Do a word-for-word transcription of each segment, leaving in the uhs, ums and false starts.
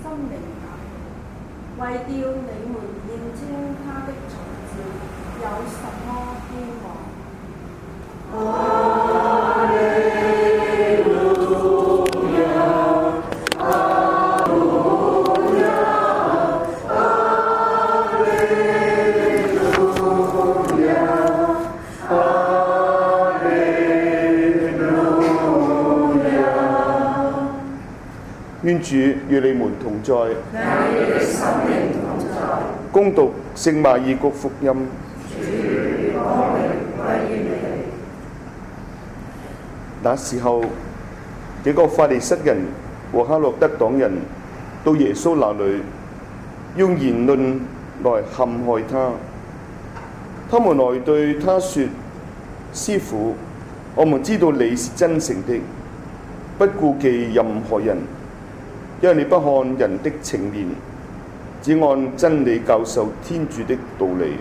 靈眼，為叫你們認清他的重召有什麼希望。 阿利路亞，阿路亞，阿利路亞，阿利路亞。 願主與你們同在， 與你的心靈同在。 恭讀聖馬爾谷福音。那時候，幾個法利塞人和黑落德黨人到耶穌那裏，用言論來陷害他。他們來對他說：師傅，我們知道你是真誠的，不顧忌任何人，因為你不看人的情面，只按真理教授天主的道理。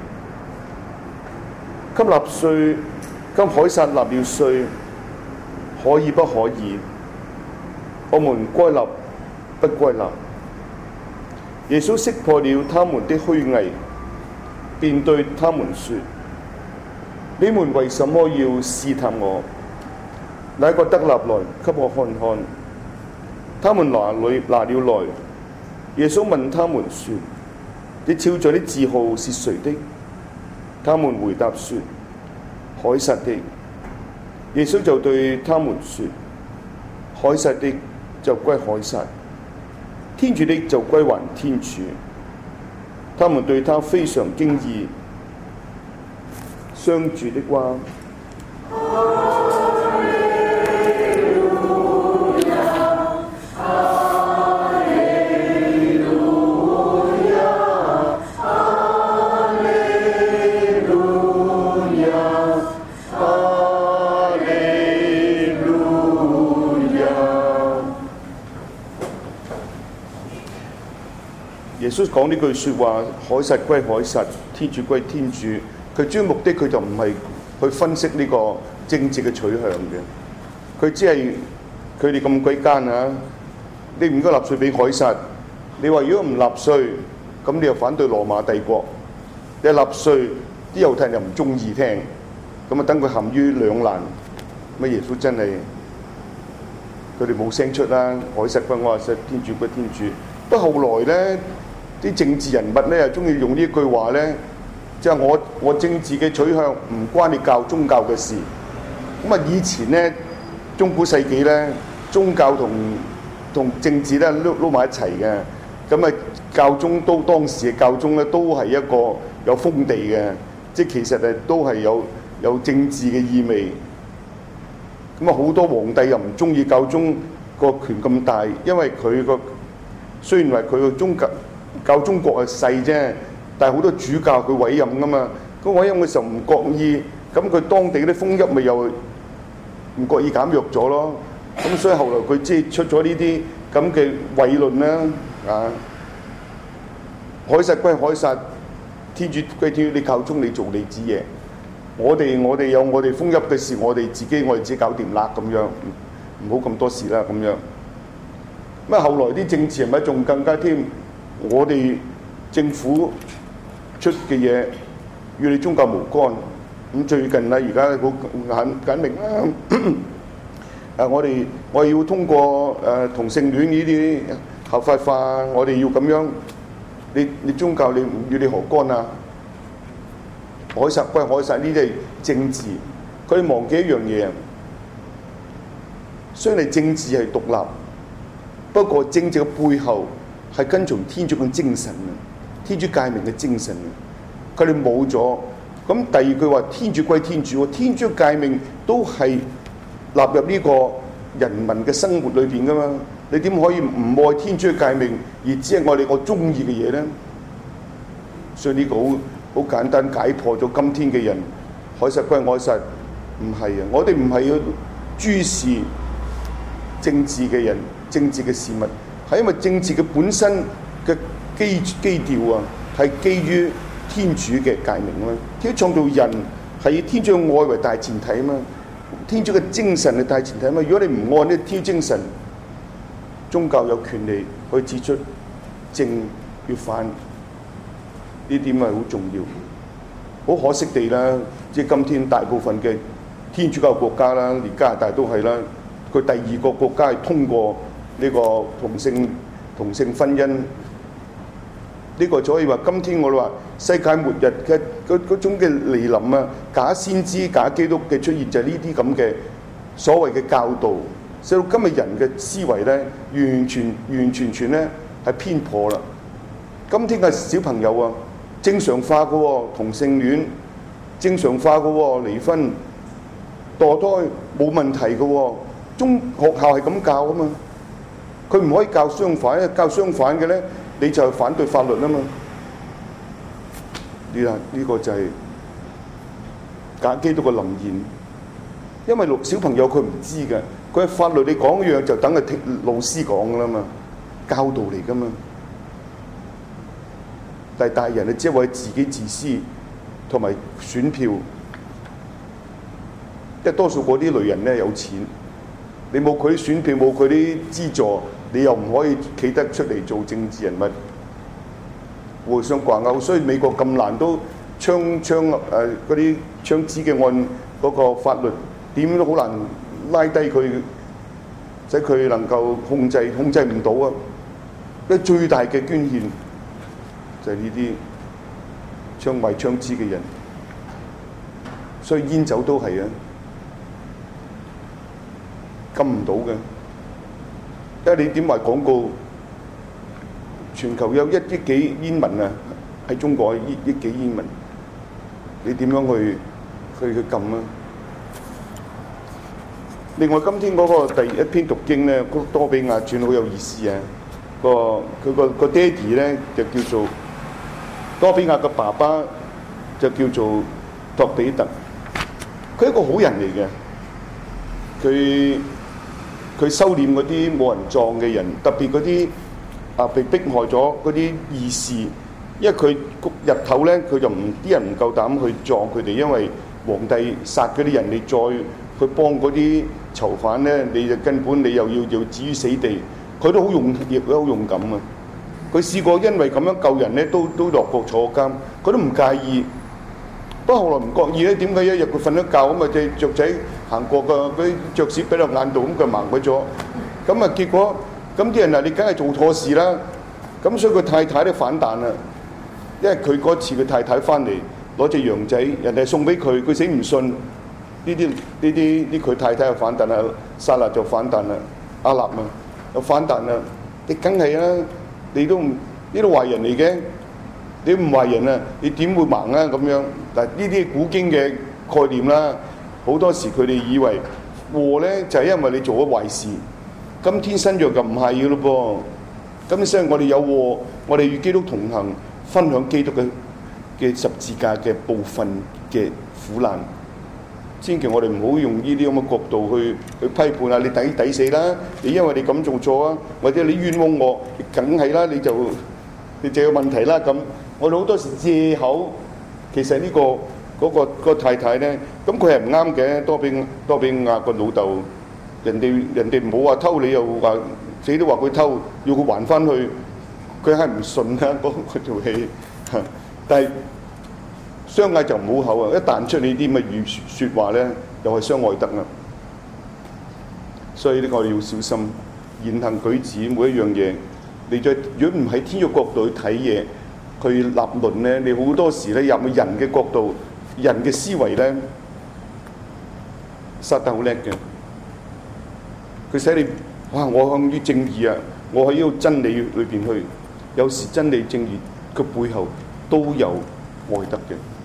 給納稅，給凱撒納了稅，可以不可以？我們該納不該納？耶穌識破了他們的虛偽，便對他們說：你們為什麼要試探我？拿個德納來給我看看。他們拿來拿了來。耶穌問他們說：你肖像的字號是誰的？他們回答說：凱撒的。耶穌就對他們說：凱撒的就歸凱撒，天主的就歸還天主。他們對他非常驚異。上主的話。耶穌講呢句説話，凱撒歸凱撒，天主歸天主。佢主要目的佢就唔係去分析呢個政治嘅取向嘅，佢只係佢哋咁鬼奸啊！你唔應該納稅俾凱撒，你話如果唔納稅，咁你又反對羅馬帝國，你納稅啲猶太人又唔中意聽，咁啊等佢陷於兩難。乜耶穌真係佢哋冇聲出啦，凱撒歸凱撒，天主歸天主。不過後來咧，啲政治人物咧又中意用呢一句話咧，即係我我政治嘅取向唔關你教宗教嘅事。咁啊，以前咧中古世紀咧，宗教同同政治咧撈撈埋一齊嘅。咁啊，教宗都當時嘅教宗咧都係一個有封地嘅，即係其實誒都係有有政治嘅意味。咁啊，好多皇帝又唔中意教宗個權咁大，因為佢個雖然話佢個宗教教宗國係細啫，但係好多主教佢委任噶嘛。咁委任嘅時候唔覺意，咁佢當地啲封邑咪又唔覺意減弱咗咯。咁所以後來佢即係出咗呢啲咁嘅偉論啦。啊，凱撒歸凱撒，天主歸天主，你教宗你做你子嘢。我哋我哋有我哋封邑嘅事，我哋自己我哋自己搞掂啦咁樣，唔好咁多事啦咁樣。咁啊，後來啲政治人物仲更加添，我哋政府出嘅嘢與你宗教無關。咁最近啊，而家好簡簡明啦。誒，我哋我要通過誒、呃、同性戀呢啲合法化，我哋要咁樣。你你宗教你與你何干啊？凱撒歸凱撒，呢啲係政治。佢哋忘記一樣嘢，雖然政治係獨立。不過政治嘅背後係跟從天主嘅精神啊，天主誡命嘅精神啊，佢哋冇咗。咁第二句話，天主歸天主，天主嘅誡命都係納入呢個人民嘅生活裏邊噶嘛。你點可以唔愛天主嘅誡命，而只係愛你我中意嘅嘢咧？所以呢個好好簡單解破咗今天嘅人，凱撒歸凱撒，唔係啊！我哋唔係要諸視政治嘅人。政治嘅事物係因為政治嘅本身嘅基基調啊，係基於天主嘅誡命啊嘛。天主創造人係以天主嘅愛為大前提啊嘛，天主嘅精神係大前提啊嘛。如果你唔按呢個天主精神，宗教有權利去指出正要犯，呢點係好重要。好可惜地啦，即係今天大部分嘅天主教國家啦，連加拿大都係啦，佢第二個國家係通過呢個同性同性婚姻。呢個就可以話，今天我哋話世界末日嘅嗰嗰種嘅嚟臨啊，假先知、假基督嘅出現就係呢啲咁嘅所謂嘅教導，使到今日人嘅思維咧，完全完全全咧係偏頗啦。今天嘅小朋友啊，正常化嘅喎，同性戀正常化嘅喎，離婚墮胎冇問題嘅喎，中學校係咁教啊嘛，佢唔可以教相反，因為教相反嘅咧。你就反對法律啊嘛？呢、呢個就係假基督嘅臨現，因為小朋友佢唔知嘅，佢係法律你講一樣就等佢聽老師講噶啦嘛，教導嚟噶嘛。但係大人你只係為自己自私同埋選票，因為多數嗰啲類人咧有錢，你冇佢啲選票，冇佢啲資助。你又唔可以企得出嚟做政治人物，互相掛鈎，所以美國咁難都槍槍誒嗰啲槍支嘅案嗰個法律點都好難拉低佢，使佢能夠控制控制唔到啊！因為最大嘅捐獻就係呢啲槍賣槍支嘅人，所以煙酒都係啊，禁唔到嘅。因為你點賣廣告？全球有一億幾煙民啊，喺中國一億幾煙民，你點樣去去去禁啊？另外，今天嗰個第一篇讀經咧，嗰多比亞傳好有意思啊！個佢個個爹哋咧就叫做多比亞嘅爸爸就叫做托比特，佢係一個好人嚟嘅，佢。佢收斂嗰啲冇人撞嘅人，特別嗰啲啊被迫害咗嗰啲義士，因為佢日頭咧，佢就唔啲人唔夠膽去撞佢哋，因為皇帝殺嗰啲人，你再去幫嗰啲囚犯咧，你就根本你又要要置於死地。佢都好勇，亦都好勇敢啊！佢試過因為咁樣救人咧，都都落過坐監，佢都唔介意。不過後來唔覺意咧，點解一日佢瞓咗覺咁啊？隻雀仔行過個嗰啲雀屎俾落眼度，咁佢盲咗咗。咁啊結果，咁啲人啊，你梗係做錯事啦。咁所以佢太太都反彈啦，因為佢嗰次佢太太翻嚟攞隻羊仔，人哋送俾佢，佢死唔信。呢啲呢啲呢佢太太又反彈啦，撒辣就反彈啦，阿納啊又反彈啦。你梗係啦，你都唔呢啲壞人嚟嘅。你唔壞人啊，你點會盲啊咁樣？嗱，呢啲古經嘅概念啦，好多時佢哋以為禍咧就係因為你做咗壞事。今天新約就唔係嘅咯噃，今天新約我哋有禍，我哋與基督同行，分享基督嘅嘅十字架嘅部分嘅苦難。千祈我哋唔好用呢啲咁嘅角度去去批判啊！你抵抵死啦！你因為你咁做錯啊，或者你冤枉我，梗係啦，你就你就有問題啦咁。我哋好多時借口，其實呢、這個嗰、那個那個太太咧，咁佢係唔啱嘅。多比多比亞個老豆，人哋人哋唔好話偷，你又話死都話佢偷，要佢還翻去，佢係唔信啊！嗰嗰條戲，但係相嗌就唔好口啊！一彈出你啲咁嘅語説話咧，又係傷害得啦。所以呢個我哋要小心言行舉止每一樣嘢。你再如果唔喺天主角度去睇嘢，去立論咧，你好多時咧入去人嘅角度、人嘅思維咧，殺得好叻嘅。佢使你哇！我向於正義啊，我喺呢個真理裏邊去。有時真理正義嘅背後都有愛德嘅。